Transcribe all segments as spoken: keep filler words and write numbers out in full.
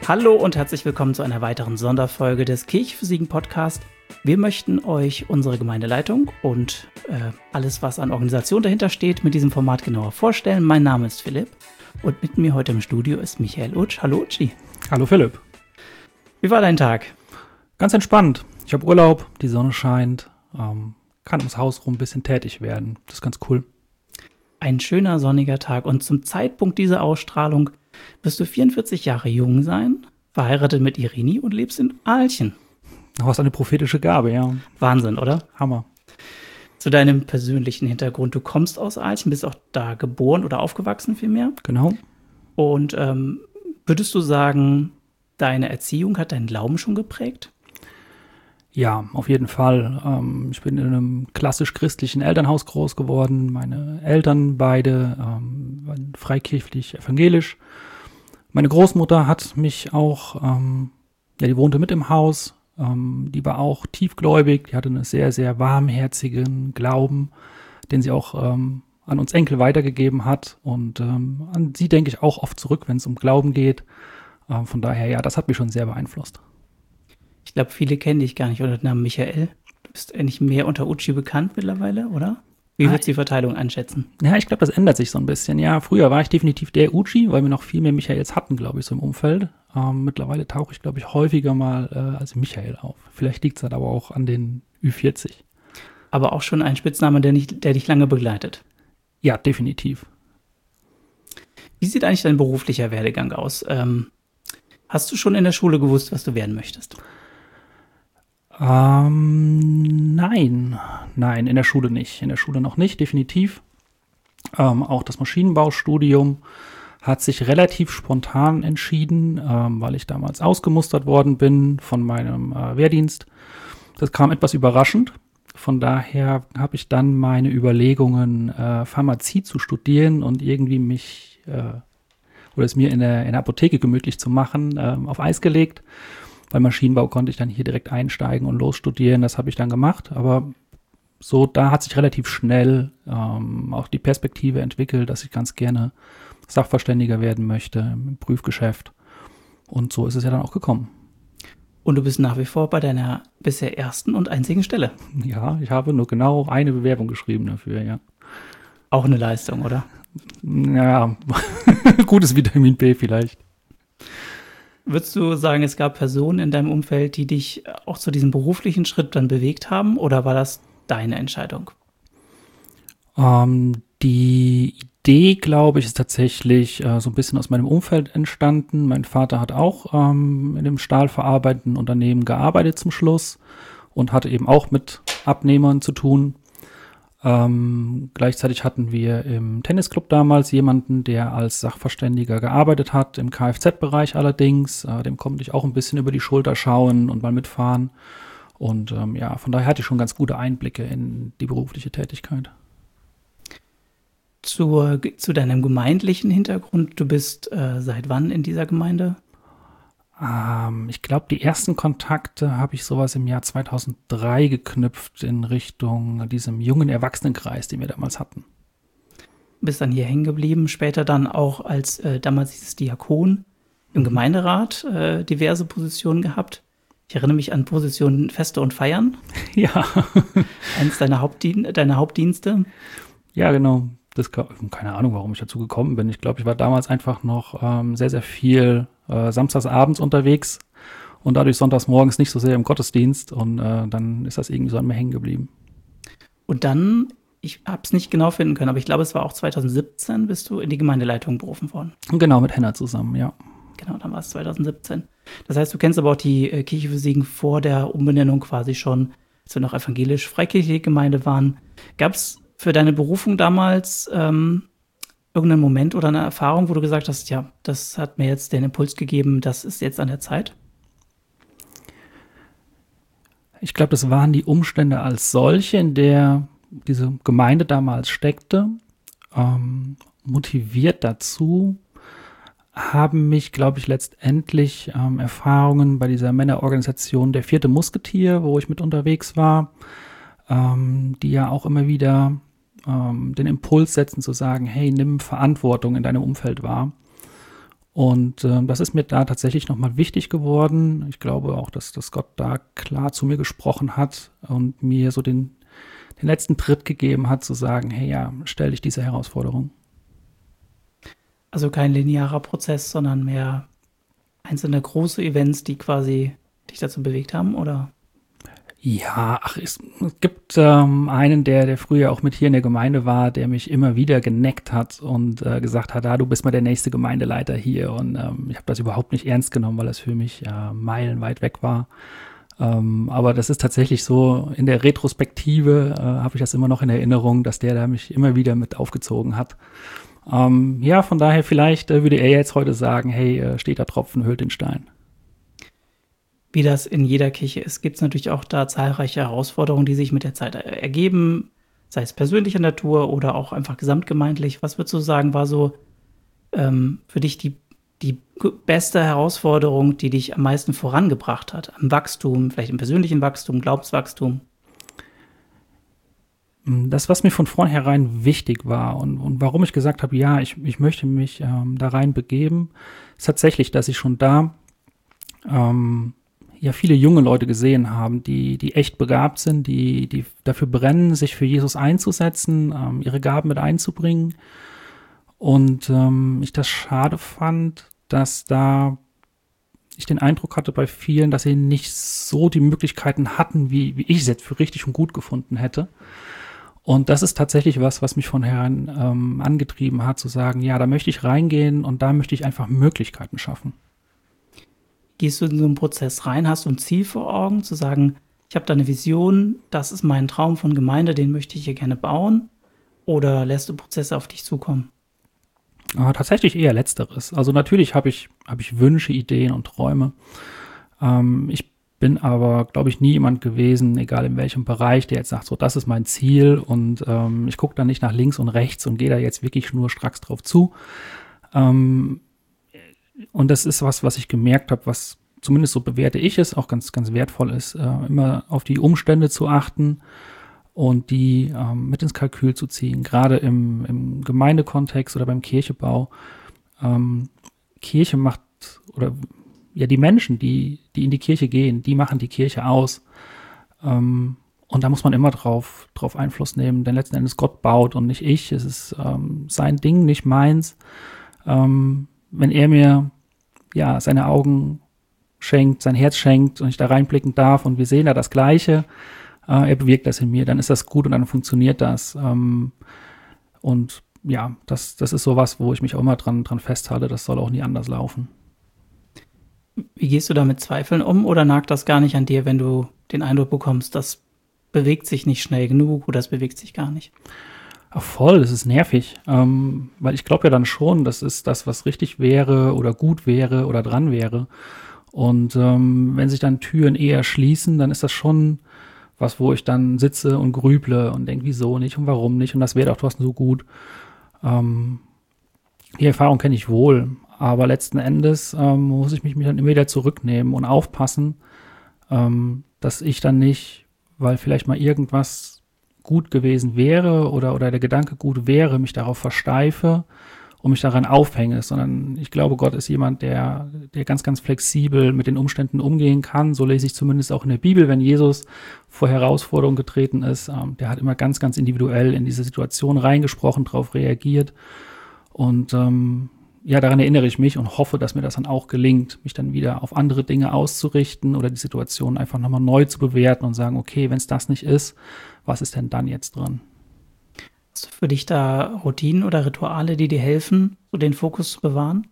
Hallo und herzlich willkommen zu einer weiteren Sonderfolge des Kirche für Siegen Podcast. Wir möchten euch unsere Gemeindeleitung und äh, alles, was an Organisation dahinter steht, mit diesem Format genauer vorstellen. Mein Name ist Philipp und mit mir heute im Studio ist Michael Utsch. Hallo Utschi. Hallo Philipp. Wie war dein Tag? Ganz entspannt. Ich habe Urlaub, die Sonne scheint, ähm, kann ums Haus rum ein bisschen tätig werden. Das ist ganz cool. Ein schöner sonniger Tag und zum Zeitpunkt dieser Ausstrahlung wirst du vierundvierzig Jahre jung sein, verheiratet mit Irini und lebst in Aalchen. Du hast eine prophetische Gabe, ja. Wahnsinn, oder? Hammer. Zu deinem persönlichen Hintergrund. Du kommst aus Aalchen, bist auch da geboren oder aufgewachsen vielmehr. Genau. Und ähm, würdest du sagen, deine Erziehung hat deinen Glauben schon geprägt? Ja, auf jeden Fall. Ähm, ich bin in einem klassisch christlichen Elternhaus groß geworden. Meine Eltern beide ähm, waren freikirchlich evangelisch. Meine Großmutter hat mich auch, ähm, ja, die wohnte mit im Haus. Ähm, die war auch tiefgläubig. Die hatte einen sehr, sehr warmherzigen Glauben, den sie auch ähm, an uns Enkel weitergegeben hat. Und ähm, an sie denke ich auch oft zurück, wenn es um Glauben geht. Ähm, von daher, ja, das hat mich schon sehr beeinflusst. Ich glaube, viele kennen dich gar nicht unter dem Namen Michael. Du bist eigentlich mehr unter Utschi bekannt mittlerweile, oder? Wie würdest du die Verteilung einschätzen? Ja, ich glaube, das ändert sich so ein bisschen. Ja, früher war ich definitiv der Utschi, weil wir noch viel mehr Michaels hatten, glaube ich, so im Umfeld. Ähm, mittlerweile tauche ich, glaube ich, häufiger mal äh, als Michael auf. Vielleicht liegt es halt aber auch an den Ü vierzig. Aber auch schon ein Spitzname, der, nicht, der dich lange begleitet. Ja, definitiv. Wie sieht eigentlich dein beruflicher Werdegang aus? Ähm, hast du schon in der Schule gewusst, was du werden möchtest? Ähm, nein, nein, in der Schule nicht. In der Schule noch nicht, definitiv. Ähm, auch das Maschinenbaustudium hat sich relativ spontan entschieden, ähm, weil ich damals ausgemustert worden bin von meinem äh, Wehrdienst. Das kam etwas überraschend. Von daher habe ich dann meine Überlegungen, äh, Pharmazie zu studieren und irgendwie mich äh, oder es mir in der, in der Apotheke gemütlich zu machen, äh, auf Eis gelegt. Bei Maschinenbau konnte ich dann hier direkt einsteigen und losstudieren. Das habe ich dann gemacht. Aber so, da hat sich relativ schnell ähm, auch die Perspektive entwickelt, dass ich ganz gerne Sachverständiger werden möchte im Prüfgeschäft. Und so ist es ja dann auch gekommen. Und du bist nach wie vor bei deiner bisher ersten und einzigen Stelle. Ja, ich habe nur genau eine Bewerbung geschrieben dafür, ja. Auch eine Leistung, oder? Ja, gutes Vitamin B vielleicht. Würdest du sagen, es gab Personen in deinem Umfeld, die dich auch zu diesem beruflichen Schritt dann bewegt haben? Oder war das deine Entscheidung? Ähm, die Idee, glaube ich, ist tatsächlich äh, so ein bisschen aus meinem Umfeld entstanden. Mein Vater hat auch ähm, in dem stahlverarbeitenden Unternehmen gearbeitet zum Schluss und hatte eben auch mit Abnehmern zu tun. Ähm, gleichzeitig hatten wir im Tennisclub damals jemanden, der als Sachverständiger gearbeitet hat, im Kfz-Bereich allerdings. Äh, dem konnte ich auch ein bisschen über die Schulter schauen und mal mitfahren. Und ähm, ja, von daher hatte ich schon ganz gute Einblicke in die berufliche Tätigkeit. Zur, zu deinem gemeindlichen Hintergrund, du bist äh, seit wann in dieser Gemeinde? Ähm, ich glaube, die ersten Kontakte habe ich sowas im Jahr zweitausenddrei geknüpft in Richtung diesem jungen Erwachsenenkreis, den wir damals hatten. Bist dann hier hängen geblieben, später dann auch als äh, damals dieses Diakon im Gemeinderat äh, diverse Positionen gehabt. Ich erinnere mich an Positionen Feste und Feiern. Ja. Eines deiner, Hauptdien- deiner Hauptdienste. Ja, genau. Das, keine Ahnung, warum ich dazu gekommen bin. Ich glaube, ich war damals einfach noch ähm, sehr, sehr viel äh, samstags abends unterwegs und dadurch sonntags morgens nicht so sehr im Gottesdienst und äh, dann ist das irgendwie so an mir hängen geblieben. Und dann, ich habe es nicht genau finden können, aber ich glaube, es war auch zweitausendsiebzehn, bist du in die Gemeindeleitung berufen worden. Genau, mit Henna zusammen, ja. Genau, dann war es zweitausendsiebzehn. Das heißt, du kennst aber auch die äh, Kirche für Siegen vor der Umbenennung quasi schon, als wir noch evangelisch-freikirchliche Gemeinde waren. Gab es für deine Berufung damals ähm, irgendeinen Moment oder eine Erfahrung, wo du gesagt hast, ja, das hat mir jetzt den Impuls gegeben, das ist jetzt an der Zeit? Ich glaube, das waren die Umstände als solche, in der diese Gemeinde damals steckte. Ähm, motiviert dazu haben mich, glaube ich, letztendlich ähm, Erfahrungen bei dieser Männerorganisation Der Vierte Musketier, wo ich mit unterwegs war, ähm, die ja auch immer wieder ähm, den Impuls setzen zu sagen, hey, nimm Verantwortung in deinem Umfeld wahr. Und äh, das ist mir da tatsächlich nochmal wichtig geworden. Ich glaube auch, dass, dass Gott da klar zu mir gesprochen hat und mir so den, den letzten Tritt gegeben hat, zu sagen, hey ja, stell dich dieser Herausforderung. Also kein linearer Prozess, sondern mehr einzelne große Events, die quasi dich dazu bewegt haben, oder? Ja, ach, es, es gibt ähm, einen, der, der früher auch mit hier in der Gemeinde war, der mich immer wieder geneckt hat und äh, gesagt hat, ah, du bist mal der nächste Gemeindeleiter hier. Und ähm, ich habe das überhaupt nicht ernst genommen, weil das für mich äh, meilenweit weg war. Ähm, aber das ist tatsächlich so, in der Retrospektive äh, habe ich das immer noch in Erinnerung, dass der da mich immer wieder mit aufgezogen hat. Ähm, ja, von daher vielleicht äh, würde er jetzt heute sagen, hey, äh, steht da Tropfen, hüllt den Stein. Wie das in jeder Kirche ist, gibt es natürlich auch da zahlreiche Herausforderungen, die sich mit der Zeit ergeben, sei es persönlicher Natur oder auch einfach gesamtgemeindlich. Was würdest du sagen, war so ähm, für dich die, die beste Herausforderung, die dich am meisten vorangebracht hat? Am Wachstum, vielleicht im persönlichen Wachstum, Glaubenswachstum? Das, was mir von vornherein wichtig war und, und warum ich gesagt habe, ja, ich, ich möchte mich ähm, da rein begeben, ist tatsächlich, dass ich schon da ähm, ja viele junge Leute gesehen haben, die, die echt begabt sind, die, die dafür brennen, sich für Jesus einzusetzen, ähm, ihre Gaben mit einzubringen. Und ähm, ich das schade fand, dass da ich den Eindruck hatte bei vielen, dass sie nicht so die Möglichkeiten hatten, wie, wie ich es jetzt für richtig und gut gefunden hätte. Und das ist tatsächlich was, was mich von Herrn ähm, angetrieben hat, zu sagen, ja, da möchte ich reingehen und da möchte ich einfach Möglichkeiten schaffen. Gehst du in so einen Prozess rein, hast du ein Ziel vor Augen, zu sagen, ich habe da eine Vision, das ist mein Traum von Gemeinde, den möchte ich hier gerne bauen? Oder lässt du Prozesse auf dich zukommen? Ah, tatsächlich eher Letzteres. Also natürlich habe ich, habe ich Wünsche, Ideen und Träume. Ähm, ich bin aber, glaube ich, nie jemand gewesen, egal in welchem Bereich, der jetzt sagt, so, das ist mein Ziel und ähm, ich gucke da nicht nach links und rechts und gehe da jetzt wirklich schnurstracks drauf zu. Ähm, Und das ist was, was ich gemerkt habe, was zumindest so bewerte ich es, auch ganz, ganz wertvoll ist, äh, immer auf die Umstände zu achten und die ähm, mit ins Kalkül zu ziehen, gerade im, im Gemeindekontext oder beim Kirchebau. Ähm, Kirche macht, oder ja, die Menschen, die, die in die Kirche gehen, die machen die Kirche aus. Ähm, und da muss man immer drauf, drauf Einfluss nehmen, denn letzten Endes Gott baut und nicht ich. Es ist ähm, sein Ding, nicht meins. Ähm, wenn er mir ja seine Augen schenkt, sein Herz schenkt und ich da reinblicken darf und wir sehen da das Gleiche, äh, er bewirkt das in mir, dann ist das gut und dann funktioniert das. Ähm, und ja, das, das ist sowas, wo ich mich auch immer dran, dran festhalte, das soll auch nie anders laufen. Wie gehst du da mit Zweifeln um oder nagt das gar nicht an dir, wenn du den Eindruck bekommst, das bewegt sich nicht schnell genug oder das bewegt sich gar nicht? Ach, voll, das ist nervig, ähm, weil ich glaube ja dann schon, das ist das, was richtig wäre oder gut wäre oder dran wäre. Und ähm, wenn sich dann Türen eher schließen, dann ist das schon was, wo ich dann sitze und grüble und denke, wieso nicht und warum nicht und das wäre doch was so gut. Ähm, die Erfahrung kenne ich wohl, aber letzten Endes ähm, muss ich mich dann immer wieder zurücknehmen und aufpassen, ähm, dass ich dann nicht, weil vielleicht mal irgendwas gut gewesen wäre oder, oder der Gedanke gut wäre, mich darauf versteife und mich daran aufhänge, sondern ich glaube, Gott ist jemand, der, der ganz, ganz flexibel mit den Umständen umgehen kann. So lese ich zumindest auch in der Bibel, wenn Jesus vor Herausforderungen getreten ist. Ähm, der hat immer ganz, ganz individuell in diese Situation reingesprochen, darauf reagiert. Und ähm, ja, daran erinnere ich mich und hoffe, dass mir das dann auch gelingt, mich dann wieder auf andere Dinge auszurichten oder die Situation einfach nochmal neu zu bewerten und sagen, okay, wenn es das nicht ist, was ist denn dann jetzt dran? Hast du für dich da Routinen oder Rituale, die dir helfen, so den Fokus zu bewahren?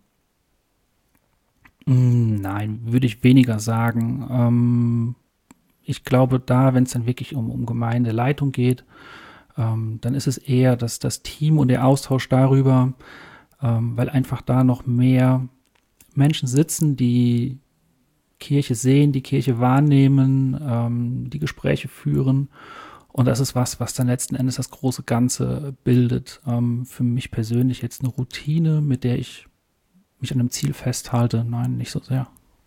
Nein, würde ich weniger sagen. Ähm, ich glaube, da, wenn es dann wirklich um, um Gemeindeleitung geht, ähm, dann ist es eher das, das Team und der Austausch darüber, ähm, weil einfach da noch mehr Menschen sitzen, die Kirche sehen, die Kirche wahrnehmen, ähm, die Gespräche führen. Und das ist was, was dann letzten Endes das große Ganze bildet. Ähm, für mich persönlich jetzt eine Routine, mit der ich mich an einem Ziel festhalte. Nein, nicht so sehr.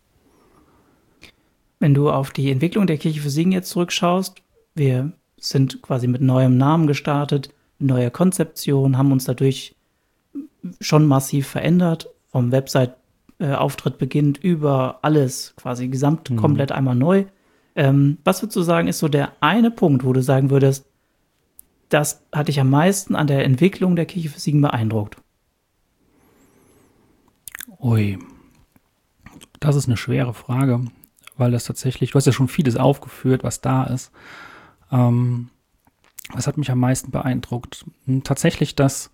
Wenn du auf die Entwicklung der Kirche für Siegen jetzt zurückschaust, wir sind quasi mit neuem Namen gestartet, neuer Konzeption, haben uns dadurch schon massiv verändert, vom Website Live-Auftritt beginnt, über alles, quasi gesamt Mhm. komplett einmal neu. Ähm, was würdest du sagen, ist so der eine Punkt, wo du sagen würdest, das hat dich am meisten an der Entwicklung der Kirche für Siegen beeindruckt? Ui, das ist eine schwere Frage, weil das tatsächlich, du hast ja schon vieles aufgeführt, was da ist. Ähm, was hat mich am meisten beeindruckt? Hm, Tatsächlich, dass,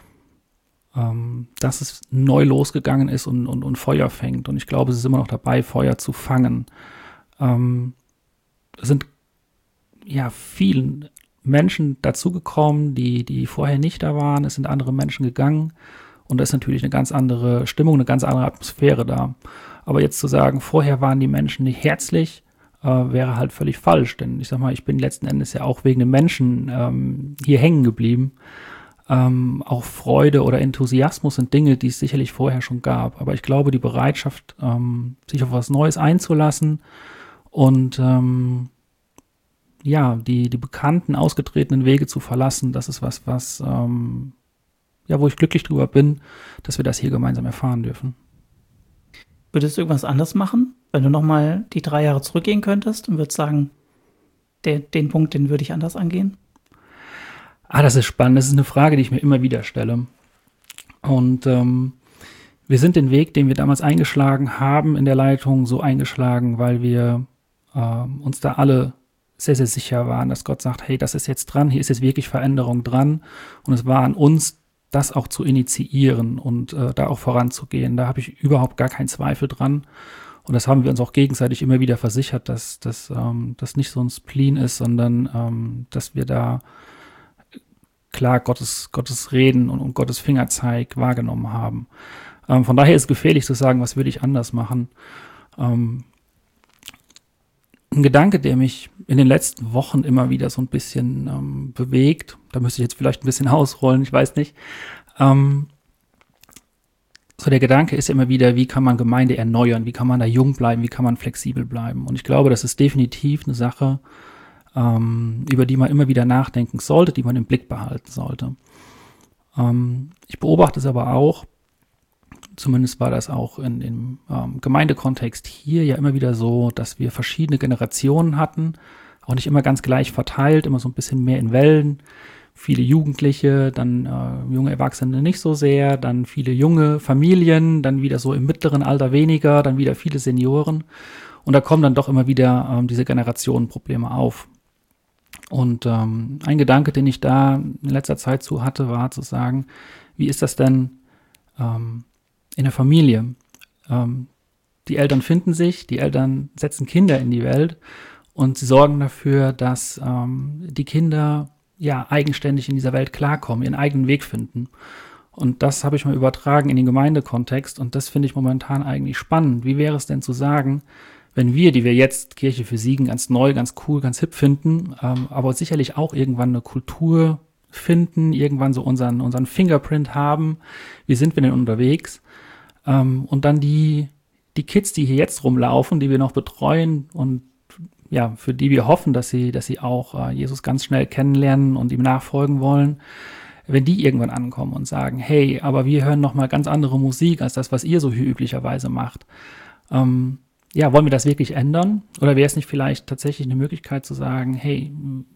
ähm, dass es neu losgegangen ist und, und, und Feuer fängt. Und ich glaube, es ist immer noch dabei, Feuer zu fangen. Ähm, es sind ja vielen Menschen dazugekommen, die, die vorher nicht da waren. Es sind andere Menschen gegangen. Und da ist natürlich eine ganz andere Stimmung, eine ganz andere Atmosphäre da. Aber jetzt zu sagen, vorher waren die Menschen nicht herzlich, äh, wäre halt völlig falsch. Denn ich sag mal, ich bin letzten Endes ja auch wegen den Menschen ähm, hier hängen geblieben. Ähm, auch Freude oder Enthusiasmus sind Dinge, die es sicherlich vorher schon gab. Aber ich glaube, die Bereitschaft, ähm, sich auf was Neues einzulassen und ähm, ja, die, die bekannten, ausgetretenen Wege zu verlassen, das ist was, was ähm, ja, wo ich glücklich drüber bin, dass wir das hier gemeinsam erfahren dürfen. Würdest du irgendwas anders machen, wenn du nochmal die drei Jahre zurückgehen könntest und würdest sagen, der, den Punkt, den würde ich anders angehen? Ah, das ist spannend. Das ist eine Frage, die ich mir immer wieder stelle. Und ähm, wir sind den Weg, den wir damals eingeschlagen haben in der Leitung, so eingeschlagen, weil wir ähm, uns da alle sehr, sehr sicher waren, dass Gott sagt, hey, das ist jetzt dran, hier ist jetzt wirklich Veränderung dran. Und es war an uns, das auch zu initiieren und äh, da auch voranzugehen. Da habe ich überhaupt gar keinen Zweifel dran. Und das haben wir uns auch gegenseitig immer wieder versichert, dass das ähm, dass nicht so ein Spleen ist, sondern ähm, dass wir da klar Gottes, Gottes Reden und, und Gottes Fingerzeig wahrgenommen haben. Ähm, von daher ist es gefährlich zu sagen, was würde ich anders machen. Ähm, ein Gedanke, der mich in den letzten Wochen immer wieder so ein bisschen ähm, bewegt, da müsste ich jetzt vielleicht ein bisschen ausrollen, ich weiß nicht. Ähm, so der Gedanke ist ja immer wieder, wie kann man Gemeinde erneuern, wie kann man da jung bleiben, wie kann man flexibel bleiben. Und ich glaube, das ist definitiv eine Sache, ähm, über die man immer wieder nachdenken sollte, die man im Blick behalten sollte. Ähm, ich beobachte es aber auch, zumindest war das auch in dem ähm, Gemeindekontext hier ja immer wieder so, dass wir verschiedene Generationen hatten, auch nicht immer ganz gleich verteilt, immer so ein bisschen mehr in Wellen. Viele Jugendliche, dann äh, junge Erwachsene nicht so sehr, dann viele junge Familien, dann wieder so im mittleren Alter weniger, dann wieder viele Senioren. Und da kommen dann doch immer wieder ähm, diese Generationenprobleme auf. Und ähm, ein Gedanke, den ich da in letzter Zeit zu hatte, war zu sagen, wie ist das denn ähm, in der Familie? Ähm, die Eltern finden sich, die Eltern setzen Kinder in die Welt und sie sorgen dafür, dass ähm, die Kinder ja eigenständig in dieser Welt klarkommen, ihren eigenen Weg finden. Und das habe ich mal übertragen in den Gemeindekontext und das finde ich momentan eigentlich spannend. Wie wäre es denn zu sagen, wenn wir, die wir jetzt Kirche für Siegen ganz neu, ganz cool, ganz hip finden, ähm, aber sicherlich auch irgendwann eine Kultur finden, irgendwann so unseren, unseren Fingerprint haben, wie sind wir denn unterwegs? Ähm, und dann die, die Kids, die hier jetzt rumlaufen, die wir noch betreuen und ja, für die wir hoffen, dass sie, dass sie auch äh, Jesus ganz schnell kennenlernen und ihm nachfolgen wollen, wenn die irgendwann ankommen und sagen, hey, aber wir hören noch mal ganz andere Musik als das, was ihr so hier üblicherweise macht. Ähm, ja, wollen wir das wirklich ändern? Oder wäre es nicht vielleicht tatsächlich eine Möglichkeit zu sagen, hey,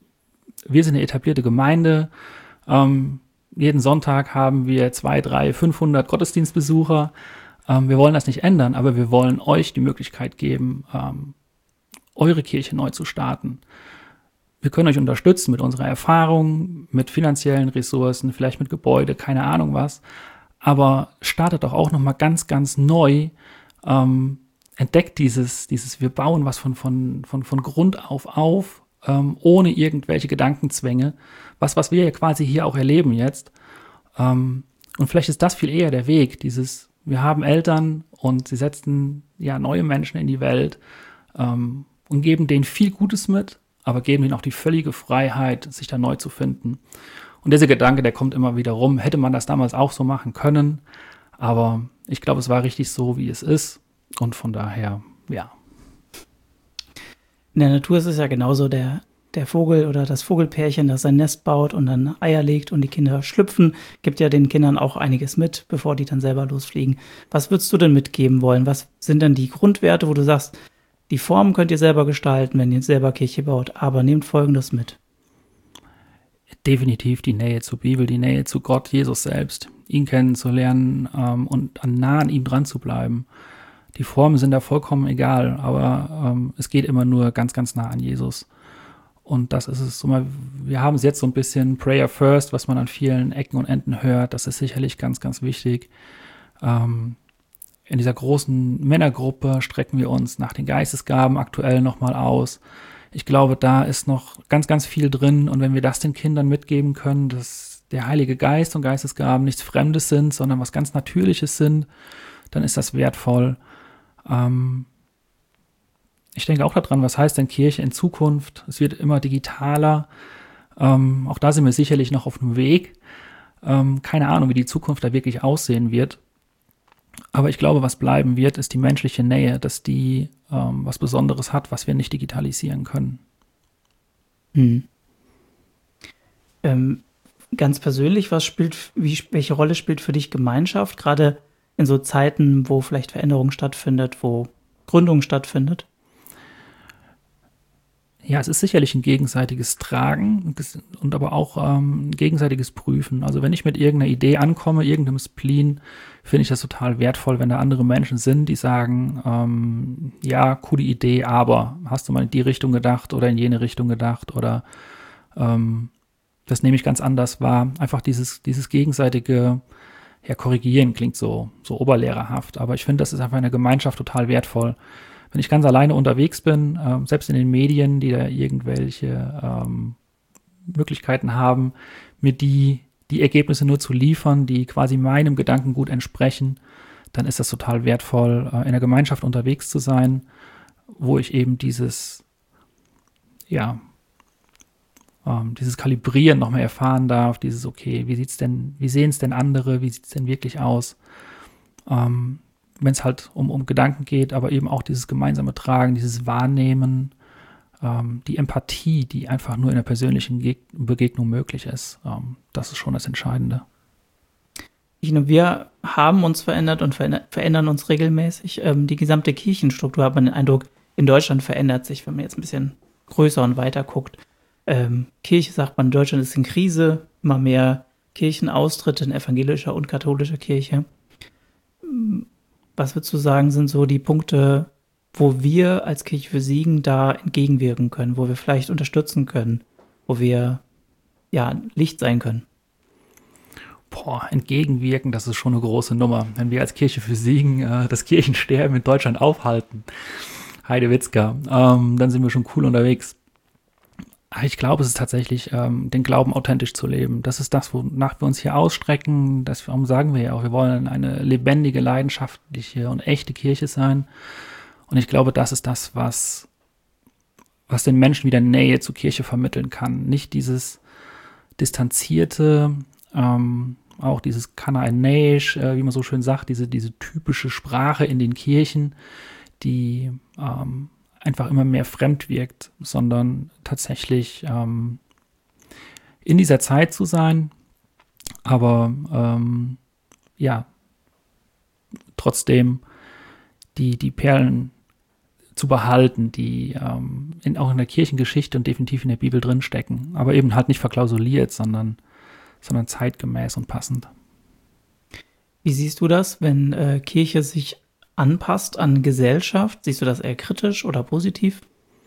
wir sind eine etablierte Gemeinde, ähm, jeden Sonntag haben wir zwei, drei, fünfhundert Gottesdienstbesucher. Ähm, wir wollen das nicht ändern, aber wir wollen euch die Möglichkeit geben, ähm, eure Kirche neu zu starten. Wir können euch unterstützen mit unserer Erfahrung, mit finanziellen Ressourcen, vielleicht mit Gebäude, keine Ahnung was. Aber startet doch auch nochmal ganz, ganz neu. Ähm, entdeckt dieses, dieses, wir bauen was von, von, von, von Grund auf auf, ähm, ohne irgendwelche Gedankenzwänge. Was, was wir ja quasi hier auch erleben jetzt. Ähm, und vielleicht ist das viel eher der Weg, dieses, wir haben Eltern und sie setzen ja neue Menschen in die Welt, ähm, und geben denen viel Gutes mit, aber geben ihnen auch die völlige Freiheit, sich da neu zu finden. Und dieser Gedanke, der kommt immer wieder rum. Hätte man das damals auch so machen können, aber ich glaube, es war richtig so, wie es ist. Und von daher, ja. In der Natur ist es ja genauso, der der Vogel oder das Vogelpärchen, das sein Nest baut und dann Eier legt und die Kinder schlüpfen, gibt ja den Kindern auch einiges mit, bevor die dann selber losfliegen. Was würdest du denn mitgeben wollen? Was sind denn die Grundwerte, wo du sagst, die Form könnt ihr selber gestalten, wenn ihr selber Kirche baut, aber nehmt Folgendes mit. Definitiv die Nähe zur Bibel, die Nähe zu Gott, Jesus selbst, ihn kennenzulernen ähm, und an, nah an ihm dran zu bleiben. Die Formen sind da vollkommen egal, aber ähm, es geht immer nur ganz, ganz nah an Jesus. Und das ist es so mal, wir haben es jetzt so ein bisschen Prayer First, was man an vielen Ecken und Enden hört, das ist sicherlich ganz, ganz wichtig. Ähm, in dieser großen Männergruppe strecken wir uns nach den Geistesgaben aktuell nochmal aus. Ich glaube, da ist noch ganz, ganz viel drin. Und wenn wir das den Kindern mitgeben können, dass der Heilige Geist und Geistesgaben nichts Fremdes sind, sondern was ganz Natürliches sind, dann ist das wertvoll. Ähm ich denke auch daran, was heißt denn Kirche in Zukunft? Es wird immer digitaler. Ähm, auch da sind wir sicherlich noch auf einem Weg. Ähm, keine Ahnung, wie die Zukunft da wirklich aussehen wird. Aber ich glaube, was bleiben wird, ist die menschliche Nähe, dass die ähm, was Besonderes hat, was wir nicht digitalisieren können. Hm. Ähm, ganz persönlich, was spielt, wie, welche Rolle spielt für dich Gemeinschaft, gerade in so Zeiten, wo vielleicht Veränderung stattfindet, wo Gründung stattfindet? Ja, es ist sicherlich ein gegenseitiges Tragen und aber auch ähm, ein gegenseitiges Prüfen. Also wenn ich mit irgendeiner Idee ankomme, irgendeinem Spleen, finde ich das total wertvoll, wenn da andere Menschen sind, die sagen, ähm, ja, coole Idee, aber hast du mal in die Richtung gedacht oder in jene Richtung gedacht oder ähm, das nehme ich ganz anders wahr. Einfach dieses, dieses gegenseitige, ja, korrigieren klingt so, so oberlehrerhaft, aber ich finde, das ist einfach in der Gemeinschaft total wertvoll. Wenn ich ganz alleine unterwegs bin, äh, selbst in den Medien, die da irgendwelche ähm, Möglichkeiten haben, mir die, die Ergebnisse nur zu liefern, die quasi meinem Gedankengut entsprechen, dann ist das total wertvoll, äh, in der Gemeinschaft unterwegs zu sein, wo ich eben dieses, ja, ähm, dieses Kalibrieren noch mehr erfahren darf, dieses, okay, wie sieht's denn, wie sehen es denn andere, wie sieht es denn wirklich aus? Ähm, wenn es halt um, um Gedanken geht, aber eben auch dieses gemeinsame Tragen, dieses Wahrnehmen, ähm, die Empathie, die einfach nur in der persönlichen Geg- Begegnung möglich ist. Ähm, das ist schon das Entscheidende. Ich nur, wir haben uns verändert und veränder- verändern uns regelmäßig. Ähm, die gesamte Kirchenstruktur, hat man den Eindruck, in Deutschland verändert sich, wenn man jetzt ein bisschen größer und weiter guckt. Ähm, Kirche, sagt man, in Deutschland ist in Krise, immer mehr Kirchenaustritte in evangelischer und katholischer Kirche. Was würdest du sagen, sind so die Punkte, wo wir als Kirche für Siegen da entgegenwirken können, wo wir vielleicht unterstützen können, wo wir ja Licht sein können? Boah, entgegenwirken, das ist schon eine große Nummer. Wenn wir als Kirche für Siegen äh, das Kirchensterben in Deutschland aufhalten, Heidewitzka, ähm, dann sind wir schon cool unterwegs. Ich glaube, es ist tatsächlich, ähm, den Glauben authentisch zu leben. Das ist das, wonach wir uns hier ausstrecken. Das, warum sagen wir ja auch, wir wollen eine lebendige, leidenschaftliche und echte Kirche sein. Und ich glaube, das ist das, was, was den Menschen wieder Nähe zur Kirche vermitteln kann. Nicht dieses distanzierte, ähm, auch dieses Kanaanäisch, äh, wie man so schön sagt, diese, diese typische Sprache in den Kirchen, die ähm, einfach immer mehr fremd wirkt, sondern tatsächlich ähm, in dieser Zeit zu sein, aber ähm, ja, trotzdem die, die Perlen zu behalten, die ähm, in, auch in der Kirchengeschichte und definitiv in der Bibel drinstecken, aber eben halt nicht verklausuliert, sondern, sondern zeitgemäß und passend. Wie siehst du das, wenn äh, Kirche sich anpasst an Gesellschaft? Siehst du das eher kritisch oder positiv?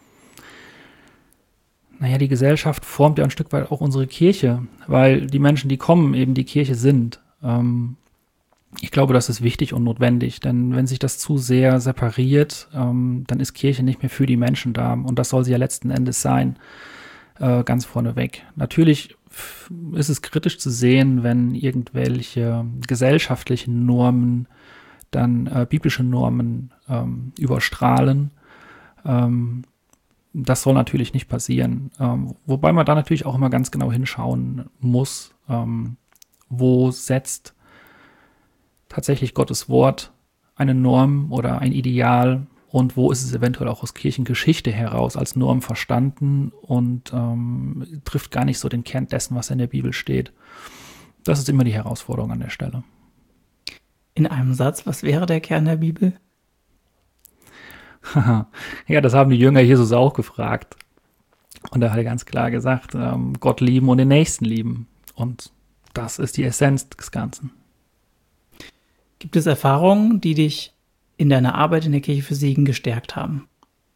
Naja, die Gesellschaft formt ja ein Stück weit auch unsere Kirche, weil die Menschen, die kommen, eben die Kirche sind. Ähm, ich glaube, das ist wichtig und notwendig, denn wenn sich das zu sehr separiert, ähm, dann ist Kirche nicht mehr für die Menschen da und das soll sie ja letzten Endes sein, äh, ganz vorneweg. Natürlich f- ist es kritisch zu sehen, wenn irgendwelche gesellschaftlichen Normen dann äh, biblische Normen ähm, überstrahlen. Ähm, das soll natürlich nicht passieren. Ähm, wobei man da natürlich auch immer ganz genau hinschauen muss, ähm, wo setzt tatsächlich Gottes Wort eine Norm oder ein Ideal und wo ist es eventuell auch aus Kirchengeschichte heraus als Norm verstanden und ähm, trifft gar nicht so den Kern dessen, was in der Bibel steht. Das ist immer die Herausforderung an der Stelle. In einem Satz, was wäre der Kern der Bibel? Ja, das haben die Jünger Jesus auch gefragt. Und da hat er ganz klar gesagt, ähm, Gott lieben und den Nächsten lieben. Und das ist die Essenz des Ganzen. Gibt es Erfahrungen, die dich in deiner Arbeit in der Kirche für Siegen gestärkt haben?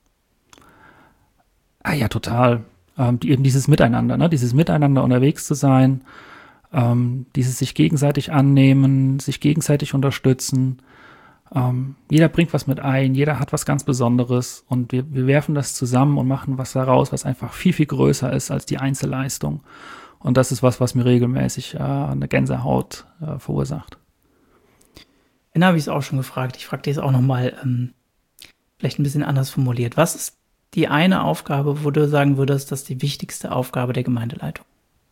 Ah ja, total. Ähm, die, eben dieses Miteinander, ne? Dieses Miteinander unterwegs zu sein, ähm, dieses sich gegenseitig annehmen, sich gegenseitig unterstützen. Ähm, jeder bringt was mit ein, jeder hat was ganz Besonderes und wir, wir werfen das zusammen und machen was daraus, was einfach viel, viel größer ist als die Einzelleistung. Und das ist was, was mir regelmäßig äh, eine Gänsehaut äh, verursacht. Dann habe ich es auch schon gefragt. Ich frage dich jetzt auch nochmal, ähm, vielleicht ein bisschen anders formuliert. Was ist die eine Aufgabe, wo du sagen würdest, das ist die wichtigste Aufgabe der Gemeindeleitung?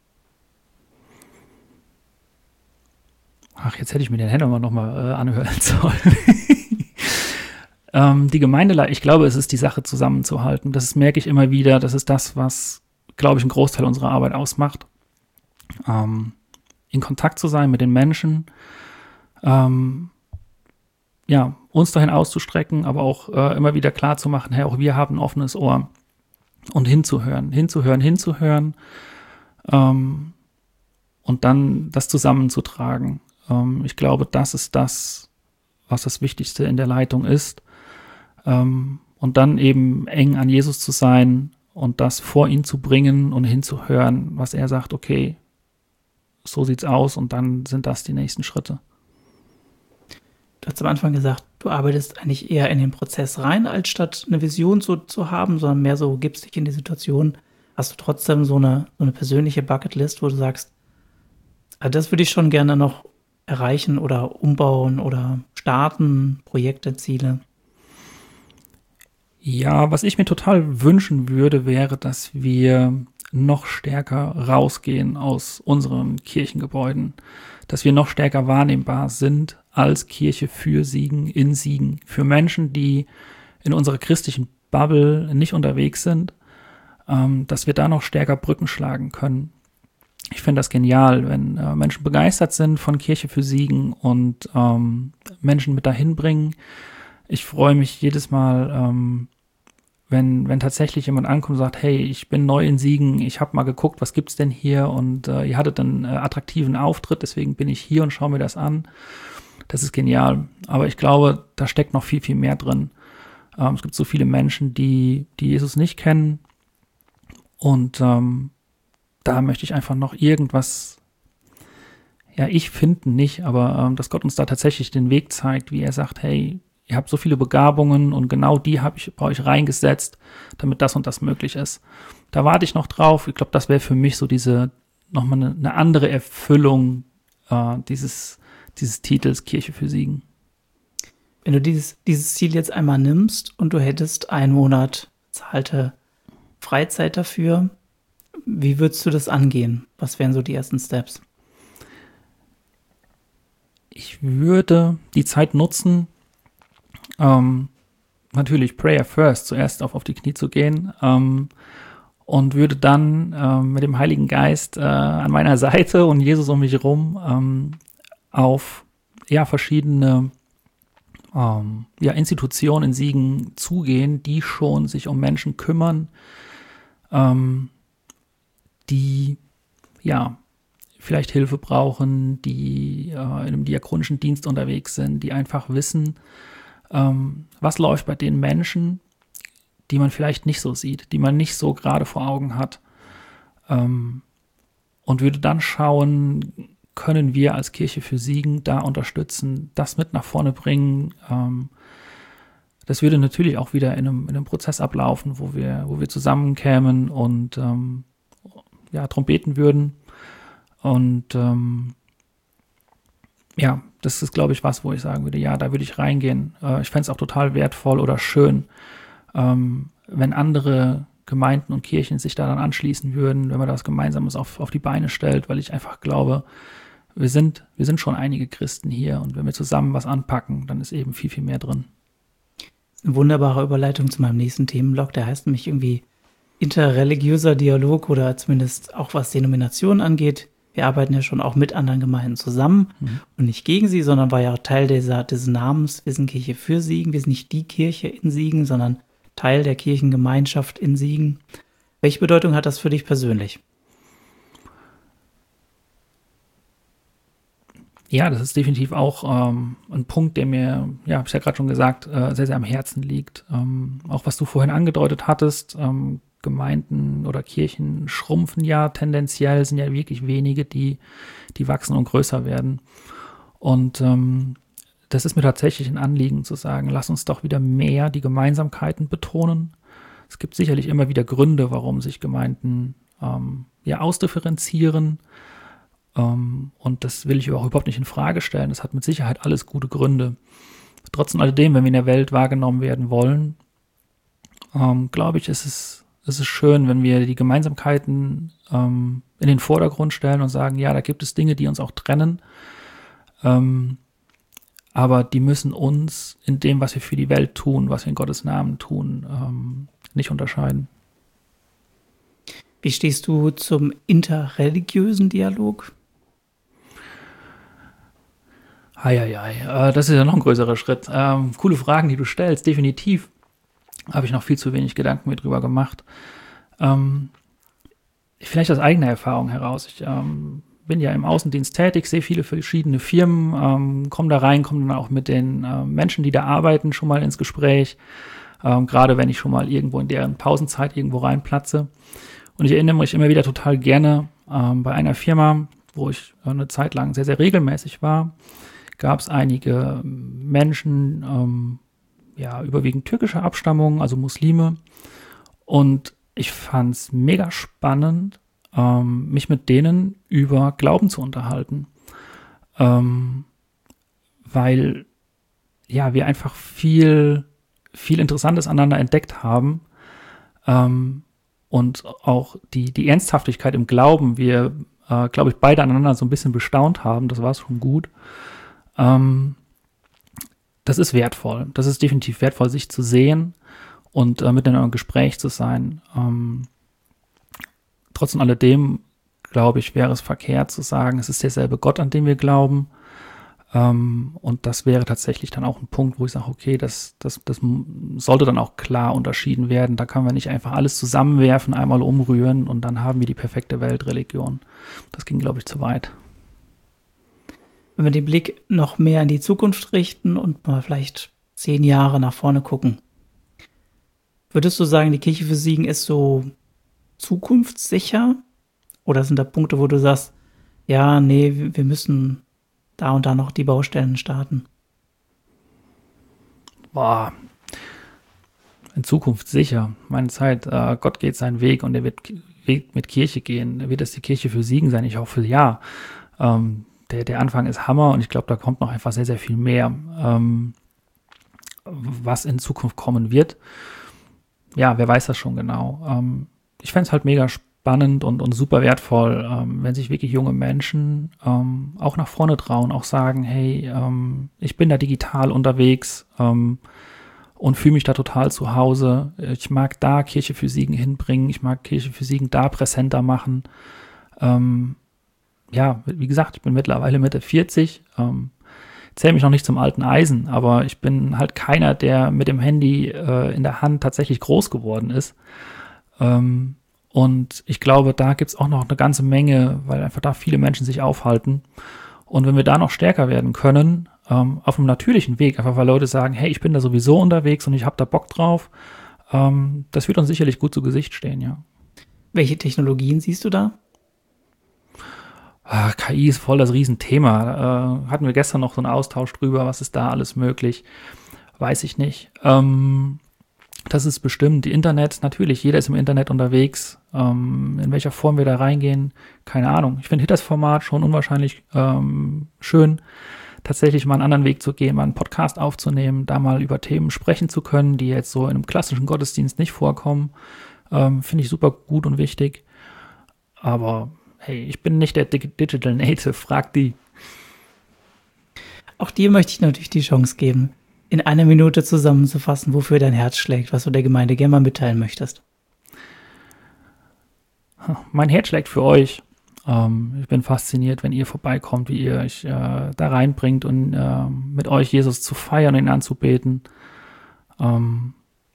Ach, jetzt hätte ich mir den Händler noch mal äh, anhören sollen. ähm, die Gemeindeleitung, ich glaube, es ist die Sache zusammenzuhalten. Das merke ich immer wieder. Das ist das, was, glaube ich, einen Großteil unserer Arbeit ausmacht. Ähm, in Kontakt zu sein mit den Menschen, ähm, ja, uns dahin auszustrecken, aber auch äh, immer wieder klar zu machen, hey, auch wir haben ein offenes Ohr und hinzuhören, hinzuhören, hinzuhören ähm, und dann das zusammenzutragen. Ähm, ich glaube, das ist das, was das Wichtigste in der Leitung ist. Ähm, und dann eben eng an Jesus zu sein und das vor ihn zu bringen und hinzuhören, was er sagt, okay, so sieht's aus und dann sind das die nächsten Schritte. Du hast am Anfang gesagt, du arbeitest eigentlich eher in den Prozess rein, als statt eine Vision so zu haben, sondern mehr so gibst dich in die Situation. Hast du trotzdem so eine, so eine persönliche Bucketlist, wo du sagst, ah, das würde ich schon gerne noch erreichen oder umbauen oder starten, Projekte, Ziele? Ja, was ich mir total wünschen würde, wäre, dass wir noch stärker rausgehen aus unseren Kirchengebäuden, dass wir noch stärker wahrnehmbar sind als Kirche für Siegen, in Siegen, für Menschen, die in unserer christlichen Bubble nicht unterwegs sind, ähm, dass wir da noch stärker Brücken schlagen können. Ich finde das genial, wenn äh, Menschen begeistert sind von Kirche für Siegen und ähm, Menschen mit dahin bringen. Ich freue mich jedes Mal, ähm, wenn wenn tatsächlich jemand ankommt und sagt, hey, ich bin neu in Siegen, ich habe mal geguckt, was gibt's denn hier und äh, ihr hattet einen äh, attraktiven Auftritt, deswegen bin ich hier und schaue mir das an. Das ist genial, aber ich glaube, da steckt noch viel, viel mehr drin. Ähm, es gibt so viele Menschen, die die Jesus nicht kennen und ähm, da möchte ich einfach noch irgendwas, ja, ich finde nicht, aber ähm, dass Gott uns da tatsächlich den Weg zeigt, wie er sagt, hey, ihr habt so viele Begabungen und genau die habe ich bei euch reingesetzt, damit das und das möglich ist. Da warte ich noch drauf. Ich glaube, das wäre für mich so diese, nochmal eine, eine andere Erfüllung äh, dieses, dieses Titels Kirche für Siegen. Wenn du dieses, dieses Ziel jetzt einmal nimmst und du hättest einen Monat bezahlte Freizeit dafür, wie würdest du das angehen? Was wären so die ersten Steps? Ich würde die Zeit nutzen, ähm, natürlich Prayer first, zuerst auf, auf die Knie zu gehen ähm, und würde dann ähm, mit dem Heiligen Geist äh, an meiner Seite und Jesus um mich herum ähm, auf ja, verschiedene ähm, ja, Institutionen in Siegen zugehen, die schon sich um Menschen kümmern, ähm, die ja vielleicht Hilfe brauchen, die äh, in einem diakonischen Dienst unterwegs sind, die einfach wissen, ähm, was läuft bei den Menschen, die man vielleicht nicht so sieht, die man nicht so gerade vor Augen hat. Ähm, und würde dann schauen, können wir als Kirche für Siegen da unterstützen, das mit nach vorne bringen. Ähm, das würde natürlich auch wieder in einem, in einem Prozess ablaufen, wo wir, wo wir zusammenkämen und ähm, ja, trompeten würden. Und ähm, ja, das ist, glaube ich, was, wo ich sagen würde, ja, da würde ich reingehen. Äh, ich fände es auch total wertvoll oder schön, ähm, wenn andere Gemeinden und Kirchen sich da dann anschließen würden, wenn man das Gemeinsames auf, auf die Beine stellt, weil ich einfach glaube, wir sind, wir sind schon einige Christen hier und wenn wir zusammen was anpacken, dann ist eben viel, viel mehr drin. Das ist eine wunderbare Überleitung zu meinem nächsten Themenblock. Der heißt nämlich irgendwie interreligiöser Dialog oder zumindest auch was Denominationen angeht. Wir arbeiten ja schon auch mit anderen Gemeinden zusammen mhm. und nicht gegen sie, sondern war ja auch Teil dieser, des Namens. Wir sind Kirche für Siegen. Wir sind nicht die Kirche in Siegen, sondern Teil der Kirchengemeinschaft in Siegen. Welche Bedeutung hat das für dich persönlich? Ja, das ist definitiv auch ähm, ein Punkt, der mir, ja, habe ich ja gerade schon gesagt, äh, sehr, sehr am Herzen liegt. Ähm, auch was du vorhin angedeutet hattest, ähm, Gemeinden oder Kirchen schrumpfen ja tendenziell, sind ja wirklich wenige, die, die wachsen und größer werden. Und ähm, das ist mir tatsächlich ein Anliegen zu sagen, lass uns doch wieder mehr die Gemeinsamkeiten betonen. Es gibt sicherlich immer wieder Gründe, warum sich Gemeinden ähm, ja ausdifferenzieren. Um, und das will ich auch überhaupt nicht in Frage stellen. Das hat mit Sicherheit alles gute Gründe. Trotzdem alledem, wenn wir in der Welt wahrgenommen werden wollen, ähm, glaube ich, ist es, ist es schön, wenn wir die Gemeinsamkeiten ähm, in den Vordergrund stellen und sagen, ja, da gibt es Dinge, die uns auch trennen, ähm, aber die müssen uns in dem, was wir für die Welt tun, was wir in Gottes Namen tun, ähm, nicht unterscheiden. Wie stehst du zum interreligiösen Dialog? Heieiei, das ist ja noch ein größerer Schritt. Ähm, coole Fragen, die du stellst, definitiv. Habe ich noch viel zu wenig Gedanken mir drüber gemacht. Ähm, vielleicht aus eigener Erfahrung heraus. Ich ähm, bin ja im Außendienst tätig, sehe viele verschiedene Firmen, ähm, komme da rein, komme dann auch mit den äh, Menschen, die da arbeiten, schon mal ins Gespräch. Ähm, gerade wenn ich schon mal irgendwo in deren Pausenzeit irgendwo reinplatze. Und ich erinnere mich immer wieder total gerne ähm, bei einer Firma, wo ich eine Zeit lang sehr, sehr regelmäßig war, gab es einige Menschen, ähm, ja, überwiegend türkischer Abstammung, also Muslime. Und ich fand es mega spannend, ähm, mich mit denen über Glauben zu unterhalten. Ähm, weil, ja, wir einfach viel, viel Interessantes aneinander entdeckt haben. Ähm, und auch die, die Ernsthaftigkeit im Glauben, wir, äh, glaube ich, beide aneinander so ein bisschen bestaunt haben. Das war schon gut. Ähm, das ist wertvoll. Das ist definitiv wertvoll, sich zu sehen und äh, miteinander im Gespräch zu sein. Ähm, trotz alledem, glaube ich, wäre es verkehrt zu sagen, es ist derselbe Gott, an den wir glauben. Ähm, und das wäre tatsächlich dann auch ein Punkt, wo ich sage, okay, das, das, das sollte dann auch klar unterschieden werden. Da können wir nicht einfach alles zusammenwerfen, einmal umrühren und dann haben wir die perfekte Weltreligion. Das ging, glaube ich, zu weit. Wenn wir den Blick noch mehr in die Zukunft richten und mal vielleicht zehn Jahre nach vorne gucken, würdest du sagen, die Kirche für Siegen ist so zukunftssicher? Oder sind da Punkte, wo du sagst, ja, nee, wir müssen da und da noch die Baustellen starten? Boah, in Zukunft sicher. Meine Zeit, äh, Gott geht seinen Weg und er wird Weg mit Kirche gehen. Wird es die Kirche für Siegen sein? Ich hoffe, ja. Ähm, Der, der Anfang ist Hammer und ich glaube, da kommt noch einfach sehr, sehr viel mehr, ähm, was in Zukunft kommen wird. Ja, wer weiß das schon genau. Ähm, ich fände es halt mega spannend und, und super wertvoll, ähm, wenn sich wirklich junge Menschen ähm, auch nach vorne trauen, auch sagen, hey, ähm, ich bin da digital unterwegs ähm, und fühle mich da total zu Hause. Ich mag da Kirche für Siegen hinbringen, ich mag Kirche für Siegen da präsenter machen. Ähm, Ja, wie gesagt, ich bin mittlerweile Mitte vierzig, ähm, zähle mich noch nicht zum alten Eisen, aber ich bin halt keiner, der mit dem Handy äh, in der Hand tatsächlich groß geworden ist. Ähm, und ich glaube, da gibt's auch noch eine ganze Menge, weil einfach da viele Menschen sich aufhalten. Und wenn wir da noch stärker werden können, ähm, auf einem natürlichen Weg, einfach weil Leute sagen, hey, ich bin da sowieso unterwegs und ich habe da Bock drauf, ähm, das wird uns sicherlich gut zu Gesicht stehen, ja. Welche Technologien siehst du da? K I ist voll das Riesenthema. Äh, hatten wir gestern noch so einen Austausch drüber, was ist da alles möglich? Weiß ich nicht. Ähm, das ist bestimmt. Die Internet, natürlich, jeder ist im Internet unterwegs. Ähm, in welcher Form wir da reingehen, keine Ahnung. Ich finde das Format schon unwahrscheinlich ähm, schön, tatsächlich mal einen anderen Weg zu gehen, mal einen Podcast aufzunehmen, da mal über Themen sprechen zu können, die jetzt so in einem klassischen Gottesdienst nicht vorkommen. Ähm, finde ich super gut und wichtig. Aber hey, ich bin nicht der Digital Native, frag die. Auch dir möchte ich natürlich die Chance geben. in einer Minute zusammenzufassen, wofür dein Herz schlägt, was du der Gemeinde gerne mal mitteilen möchtest. Mein Herz schlägt für euch. Ähm, ich bin fasziniert, wenn ihr vorbeikommt, wie ihr euch äh, da reinbringt und äh, mit euch Jesus zu feiern und ihn anzubeten. Ähm,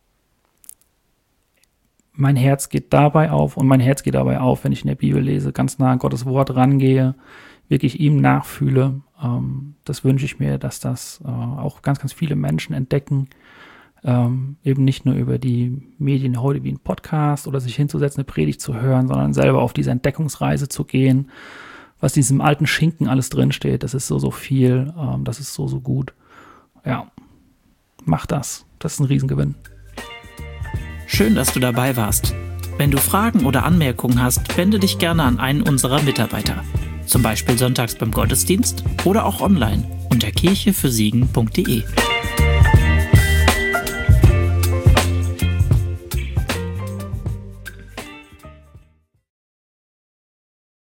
mein Herz geht dabei auf und mein Herz geht dabei auf, wenn ich in der Bibel lese, ganz nah an Gottes Wort rangehe, wirklich ihm nachfühle. Ähm, das wünsche ich mir, dass das äh, auch ganz, ganz viele Menschen entdecken. Ähm, eben nicht nur über die Medien heute wie ein Podcast oder sich hinzusetzen, eine Predigt zu hören, sondern selber auf diese Entdeckungsreise zu gehen, was in diesem alten Schinken alles drinsteht. Das ist so, so viel, ähm, das ist so, so gut. Ja, mach das. Das ist ein Riesengewinn. Schön, dass du dabei warst. Wenn du Fragen oder Anmerkungen hast, wende dich gerne an einen unserer Mitarbeiter. Zum Beispiel sonntags beim Gottesdienst oder auch online unter kirche für siegen punkt de.